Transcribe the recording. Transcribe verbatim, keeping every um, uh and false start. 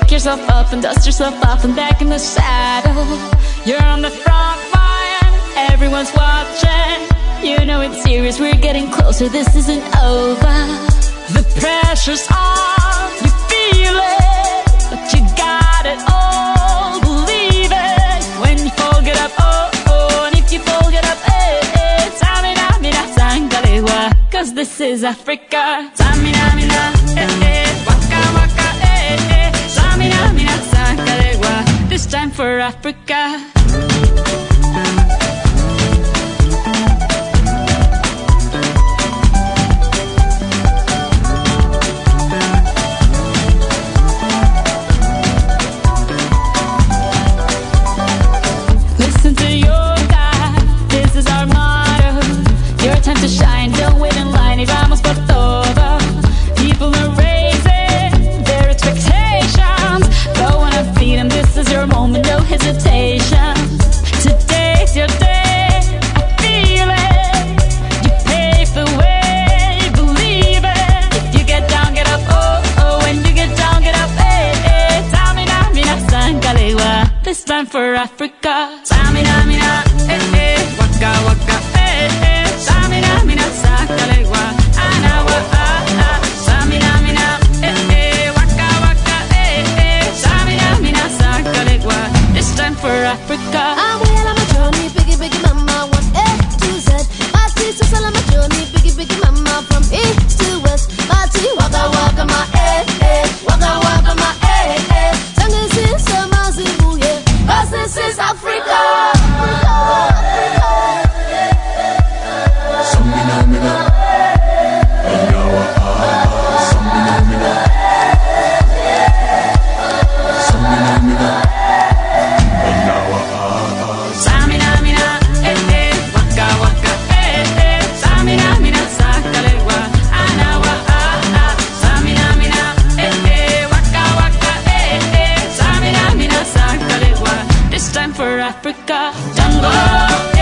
Pick yourself up and dust yourself off and back in the saddle. You're on the front line, everyone's watching. You know it's serious, we're getting closer, this isn't over. The pressure's on, you feel it, but you got it all, believe it. When you fall, get up, oh, oh, and if you fall, get up, eh, eh. Samina, mina, sangalewa, cause this is Africa. Samina, mina, eh, eh, waka, waka, eh, eh. Samina, mina, sangalewa, this time for Africa. Listen to your God, this is our motto. Your time to shine, don't wait in line, y vamos por todo. People are raising their expectations. Go on and feed them, this is your moment, no hesitation. Today's your day, I feel it. You pave the way, believe it. If you get down, get up, oh, oh. When you get down, get up, eh, eh. Samina, mina, sangalewa, this time for Africa. Samina, mina, eh, eh. Waka, waka, eh, eh. Samina, mina, sangalewa, anawa, ah, ah. Samina, mina, eh, eh. Waka, waka, eh, eh. Samina, mina, sangalewa, this time for Africa. I'm well on my journey, biggie, biggie mama, one A to Z. My sister's all on my journey, biggie, biggie mama, from east to west. My tea, waka, waka, my eh, eh. Waka, waka, my eh, eh. Sangin' since summer, Zimbabwe, yeah. Cause this is Africa. Samina, mina, anawa, ah, ah. Samina, mina, samina, mina, anawa, ah, ah. Samina, mina, eh, eh. Waka, waka, eh, eh. Samina, mina, sangalewa, anawa, ah, ah. Samina, mina, eh, eh. Waka, waka, eh, eh. Samina, mina, sangalewa, this time for Africa. Jungle.